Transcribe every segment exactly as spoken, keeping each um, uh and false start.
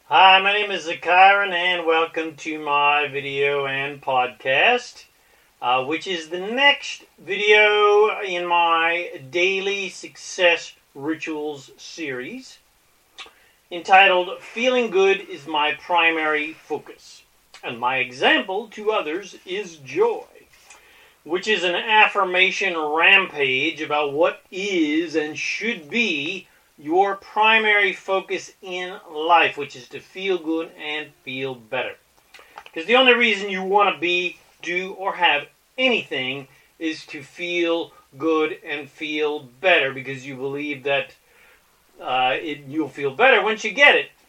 Hi, my name is Zakaran and welcome to my video and podcast, uh, which is the next video in my Daily Success Rituals series entitled Feeling Good is My Primary Focus, and my example to others is joy, which is an affirmation rampage about what is and should be your primary focus in life, which is to feel good and feel better. Because the only reason you want to be, do, or have anything is to feel good and feel better, because you believe that uh, it, you'll feel better once you get it.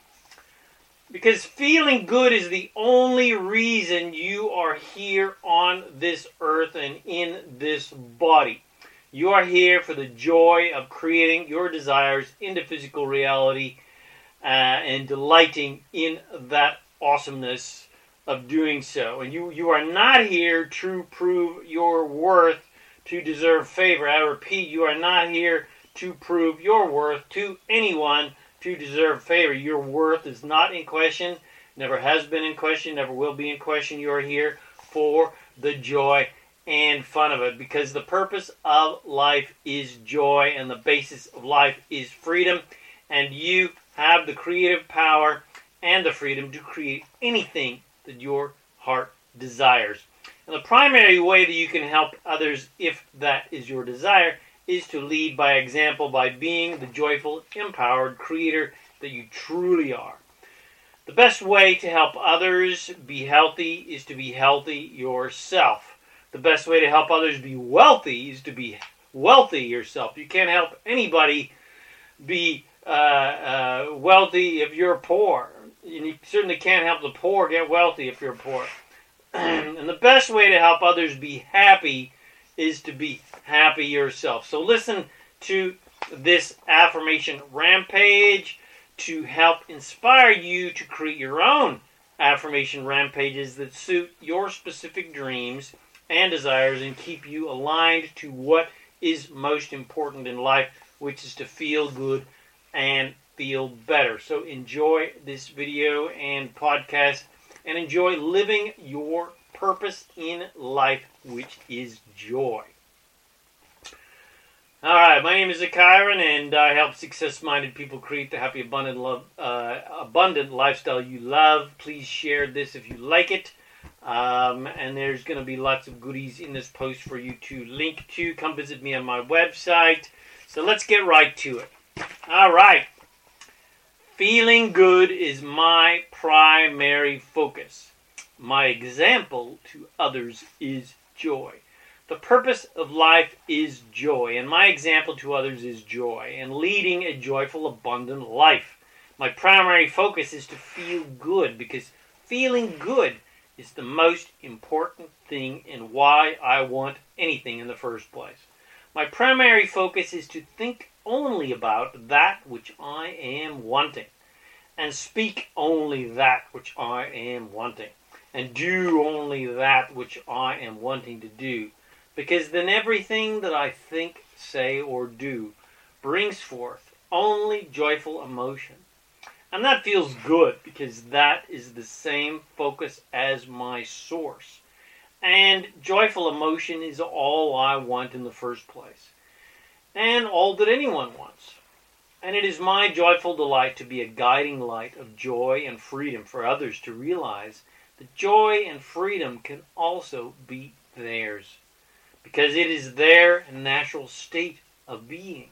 Because feeling good is the only reason you are here on this earth and in this body. You are here for the joy of creating your desires into physical reality uh, and delighting in that awesomeness of doing so. And you, you are not here to prove your worth to deserve favor. I repeat, you are not here to prove your worth to anyone to deserve favor. Your worth is not in question, never has been in question, never will be in question. You are here for the joy and fun of it, because the purpose of life is joy and the basis of life is freedom, and you have the creative power and the freedom to create anything that your heart desires. And the primary way that you can help others, if that is your desire, is to lead by example, by being the joyful, empowered creator that you truly are. The best way to help others be healthy is to be healthy yourself. The best way to help others be wealthy is to be wealthy yourself. You can't help anybody be uh, uh, wealthy if you're poor. And you certainly can't help the poor get wealthy if you're poor. And the best way to help others be happy is to be happy yourself. So listen to this affirmation rampage to help inspire you to create your own affirmation rampages that suit your specific dreams and desires and keep you aligned to what is most important in life, which is to feel good and feel better. So enjoy this video and podcast and enjoy living your purpose in life, which is joy. Alright, my name is Zakaran, and I help success-minded people create the happy, abundant, love, uh, abundant lifestyle you love. Please share this if you like it. Um, and there's going to be lots of goodies in this post for you to link to. Come visit me on my website. So let's get right to it. All right. Feeling good is my primary focus. My example to others is joy. The purpose of life is joy, and my example to others is joy, and leading a joyful, abundant life. My primary focus is to feel good, because feeling good is the most important thing and why I want anything in the first place. My primary focus is to think only about that which I am wanting, and speak only that which I am wanting, and do only that which I am wanting to do, because then everything that I think, say, or do brings forth only joyful emotion. And that feels good, because that is the same focus as my source. And joyful emotion is all I want in the first place, and all that anyone wants. And it is my joyful delight to be a guiding light of joy and freedom for others to realize that joy and freedom can also be theirs, because it is their natural state of being.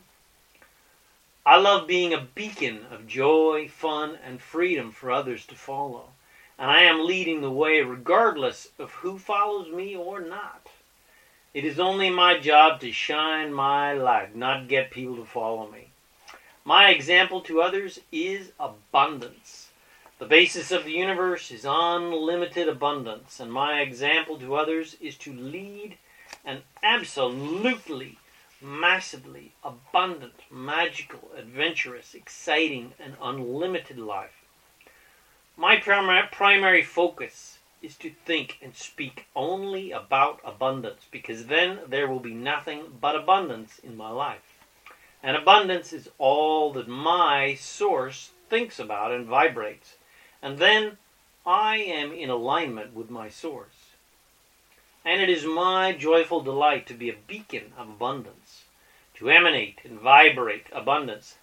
I love being a beacon of joy, fun, and freedom for others to follow. And I am leading the way regardless of who follows me or not. It is only my job to shine my light, not get people to follow me. My example to others is abundance. The basis of the universe is unlimited abundance, and my example to others is to lead an absolutely massively abundant, magical, adventurous, exciting, and unlimited life. My prim- primary focus is to think and speak only about abundance, because then there will be nothing but abundance in my life. And abundance is all that my source thinks about and vibrates. and then I am in alignment with my source. And it is my joyful delight to be a beacon of abundance, to emanate and vibrate abundance.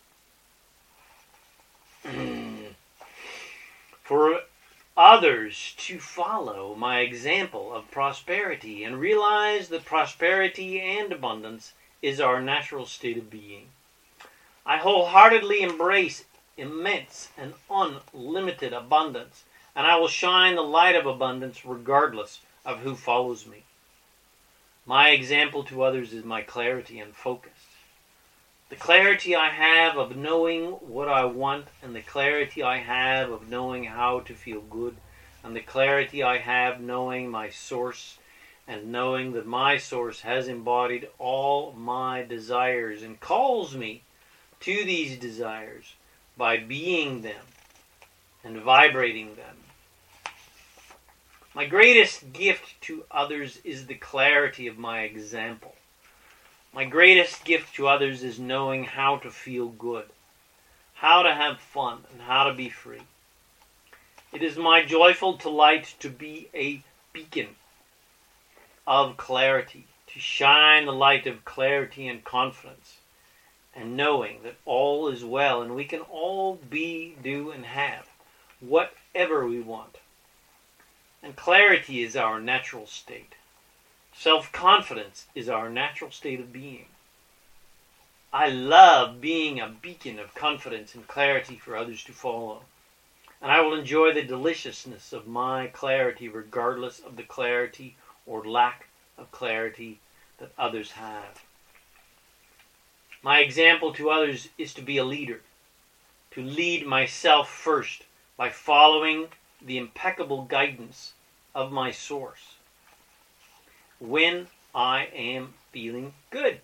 For others to follow my example of prosperity and realize that prosperity and abundance is our natural state of being. I wholeheartedly embrace immense and unlimited abundance, and I will shine the light of abundance regardless of who follows me. My example to others is my clarity and focus. The clarity I have of knowing what I want, and the clarity I have of knowing how to feel good, and the clarity I have knowing my source, and knowing that my source has embodied all my desires and calls me to these desires by being them and vibrating them. My greatest gift to others is the clarity of my example. My greatest gift to others is knowing how to feel good, how to have fun, and how to be free. It is my joyful delight to be a beacon of clarity, to shine the light of clarity and confidence, and knowing that all is well and we can all be, do, and have whatever we want. And clarity is our natural state. Self-confidence is our natural state of being. I love being a beacon of confidence and clarity for others to follow. And I will enjoy the deliciousness of my clarity regardless of the clarity or lack of clarity that others have. My example to others is to be a leader, to lead myself first by following the impeccable guidance of my source when I am feeling good.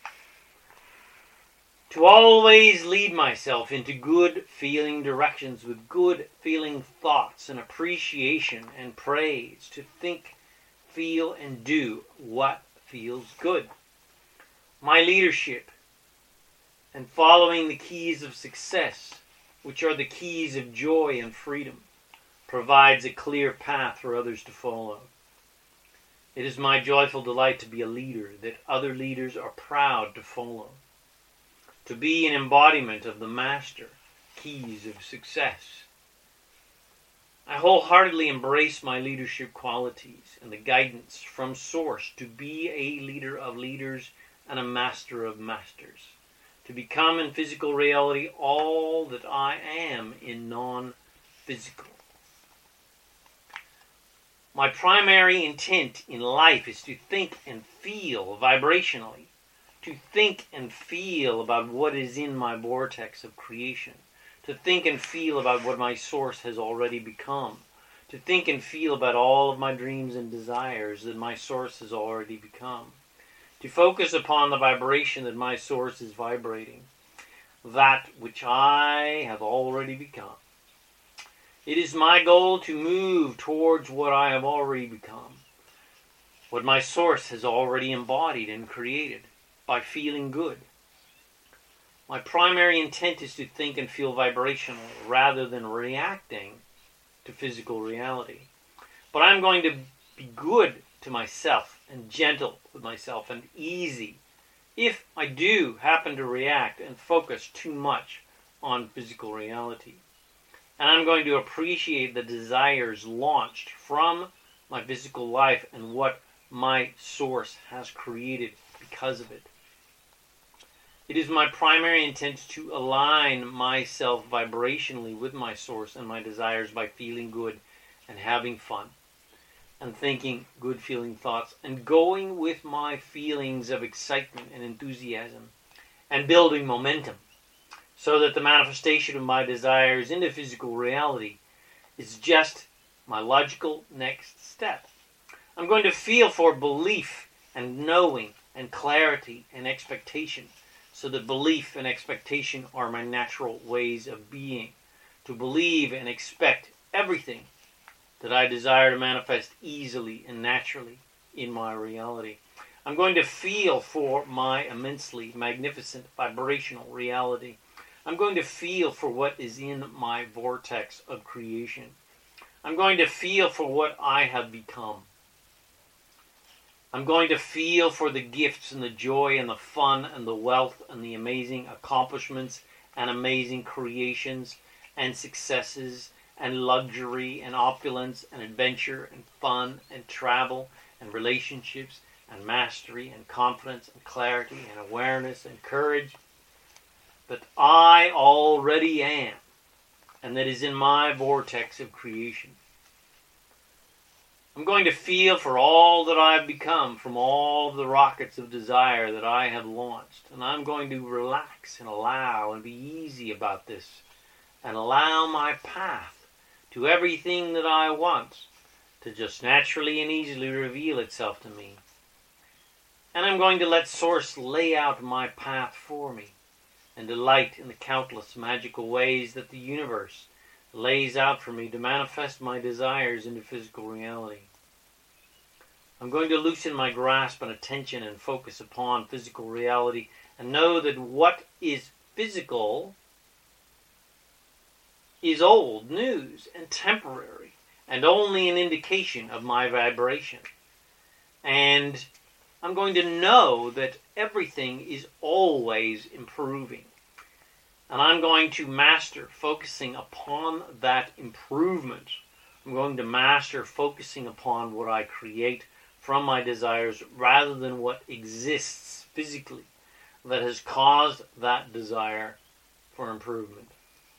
To always lead myself into good feeling directions with good feeling thoughts and appreciation and praise. To think, feel, and do what feels good. My leadership and following the keys of success, which are the keys of joy and freedom, provides a clear path for others to follow. It is my joyful delight to be a leader that other leaders are proud to follow. To be an embodiment of the master keys of success. I wholeheartedly embrace my leadership qualities and the guidance from Source to be a leader of leaders and a master of masters. To become in physical reality all that I am in non-physical. My primary intent in life is to think and feel vibrationally, to think and feel about what is in my vortex of creation, to think and feel about what my source has already become, to think and feel about all of my dreams and desires that my source has already become, to focus upon the vibration that my source is vibrating, that which I have already become. It is my goal to move towards what I have already become, what my source has already embodied and created by feeling good. My primary intent is to think and feel vibrationally rather than reacting to physical reality. But I'm going to be good to myself and gentle with myself and easy if I do happen to react and focus too much on physical reality. And I'm going to appreciate the desires launched from my physical life and what my source has created because of it. It is my primary intent to align myself vibrationally with my source and my desires by feeling good and having fun and thinking good feeling thoughts and going with my feelings of excitement and enthusiasm and building momentum, so that the manifestation of my desires into physical reality is just my logical next step. I'm going to feel for belief and knowing and clarity and expectation, so that belief and expectation are my natural ways of being. To believe and expect everything that I desire to manifest easily and naturally in my reality. I'm going to feel for my immensely magnificent vibrational reality. I'm going to feel for what is in my vortex of creation. I'm going to feel for what I have become. I'm going to feel for the gifts and the joy and the fun and the wealth and the amazing accomplishments and amazing creations and successes and luxury and opulence and adventure and fun and travel and relationships and mastery and confidence and clarity and awareness and courage that I already am, and that is in my vortex of creation. I'm going to feel for all that I've become from all of the rockets of desire that I have launched. And I'm going to relax and allow and be easy about this and allow my path to everything that I want to just naturally and easily reveal itself to me. And I'm going to let Source lay out my path for me and delight in the countless magical ways that the universe lays out for me to manifest my desires into physical reality. I'm going to loosen my grasp and attention and focus upon physical reality and know that what is physical is old news and temporary and only an indication of my vibration. And I'm going to know that everything is always improving. And I'm going to master focusing upon that improvement. I'm going to master focusing upon what I create from my desires rather than what exists physically that has caused that desire for improvement.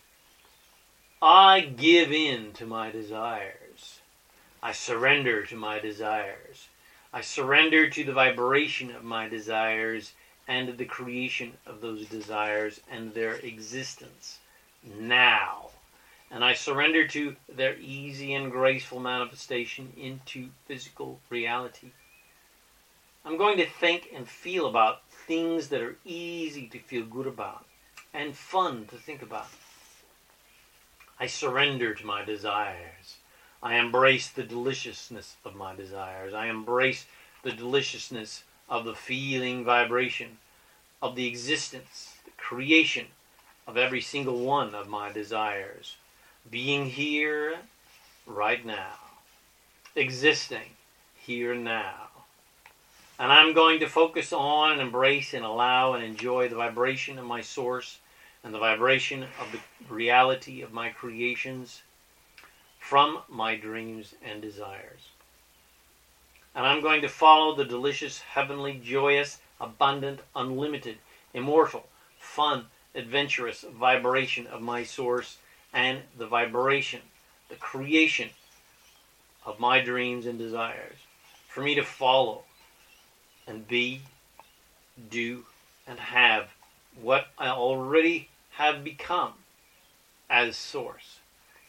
I give in to my desires. I surrender to my desires. I surrender to the vibration of my desires and the creation of those desires and their existence now. And I surrender to their easy and graceful manifestation into physical reality. I'm going to think and feel about things that are easy to feel good about and fun to think about. I surrender to my desires. I embrace the deliciousness of my desires. I embrace the deliciousness of the feeling vibration of the existence, the creation of every single one of my desires. Being here right now. Existing here now. And I'm going to focus on and embrace and allow and enjoy the vibration of my source and the vibration of the reality of my creations from my dreams and desires. And I'm going to follow the delicious, heavenly, joyous, abundant, unlimited, immortal, fun, adventurous vibration of my source and the vibration, the creation of my dreams and desires. For me to follow and be, do, and have what I already have become as source.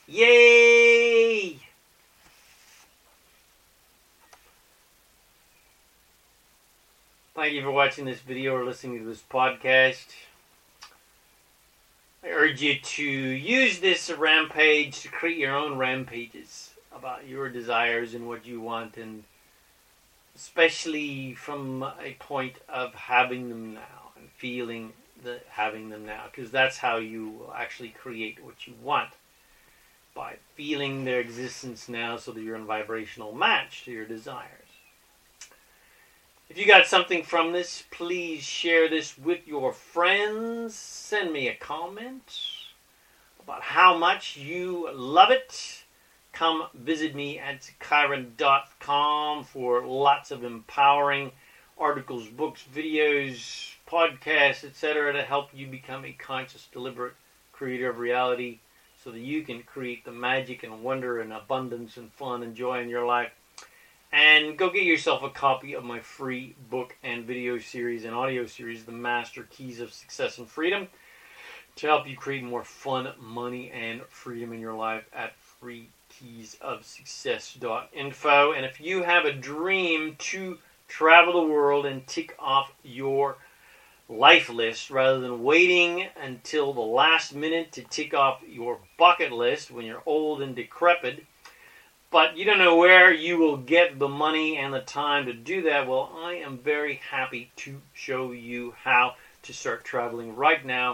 Yay! Thank you for watching this video or listening to this podcast. I urge you to use this rampage to create your own rampages about your desires and what you want, and especially from a point of having them now and feeling the having them now, because that's how you will actually create what you want, by feeling their existence now so that you're in vibrational match to your desires. If you got something from this, please share this with your friends. Send me a comment about how much you love it. Come visit me at chiron dot com for lots of empowering articles, books, videos, podcasts, et cetera to help you become a conscious, deliberate creator of reality so that you can create the magic and wonder and abundance and fun and joy in your life. And go get yourself a copy of my free book and video series and audio series, The Master Keys of Success and Freedom, to help you create more fun, money, and freedom in your life at free keys of success dot info. And if you have a dream to travel the world and tick off your life list rather than waiting until the last minute to tick off your bucket list when you're old and decrepit, but you don't know where you will get the money and the time to do that, well, I am very happy to show you how to start traveling right now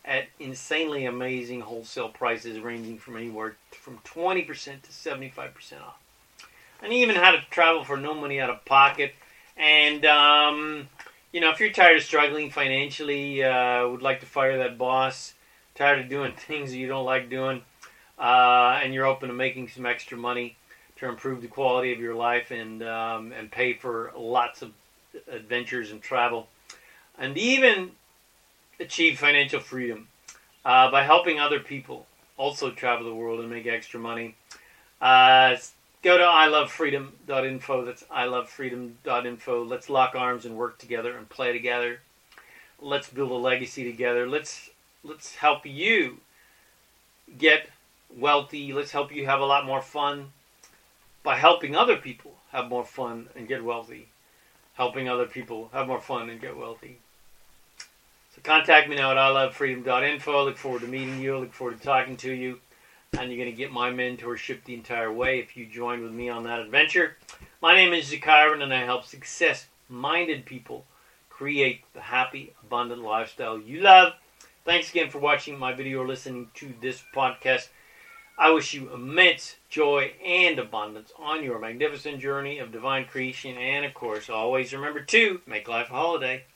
at insanely amazing wholesale prices ranging from anywhere from twenty percent to seventy-five percent off. And even how to travel for no money out of pocket. And, um, you know, if you're tired of struggling financially, uh, would like to fire that boss, tired of doing things that you don't like doing, uh, and you're open to making some extra money to improve the quality of your life and um, and pay for lots of adventures and travel, and even achieve financial freedom uh, by helping other people also travel the world and make extra money, uh, go to I love freedom dot info. That's I love freedom dot info. Let's lock arms and work together and play together. Let's build a legacy together. Let's let's help you get wealthy. Let's help you have a lot more fun by helping other people have more fun and get wealthy. Helping other people have more fun and get wealthy. So contact me now at I love freedom dot info. I look forward to meeting you. I look forward to talking to you. And you're going to get my mentorship the entire way if you join with me on that adventure. My name is Zakaran, and I help success-minded people create the happy, abundant lifestyle you love. Thanks again for watching my video or listening to this podcast. I wish you immense joy and abundance on your magnificent journey of divine creation. And, of course, always remember to make life a holiday.